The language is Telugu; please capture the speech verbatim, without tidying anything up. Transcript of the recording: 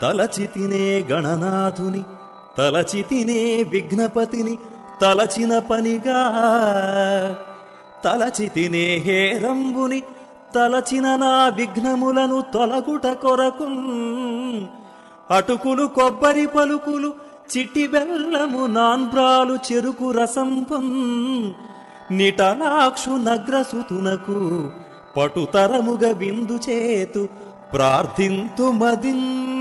తలచితినే గణనాథుని తలచితినే విఘ్నపతిని తలచిన పనిగా తలచితినే హేరంబుని తలచిన నా విఘ్నములను తొలగుట కొరకు అటుకులు కొబ్బరి పలుకులు చిట్టి బెల్లము నాన్బ్రాలు చెరుకు రసంపం నిటలాక్షు నగ్రసుతునకు పటుతరముగ విందు చేతు ప్రార్థింతు మదిన్